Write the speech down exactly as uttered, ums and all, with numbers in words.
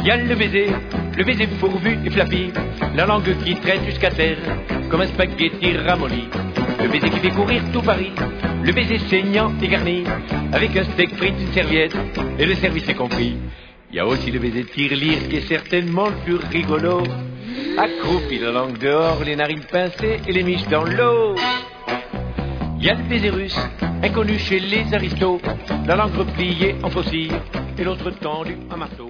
Y a le baiser, le baiser fourbu et flappy, la langue qui traîne jusqu'à terre, comme un spaghetti ramolli. Le baiser qui fait courir tout Paris, le baiser saignant et garni, avec un steak frites, une serviette, et le service est compris. Y a aussi le baiser tire-lire qui est certainement le plus rigolo, accroupi la langue dehors, les narines pincées et les miches dans l'eau. Y a le baiser russe, inconnu chez les aristos, la langue repliée en faucille, et l'autre tendue en marteau.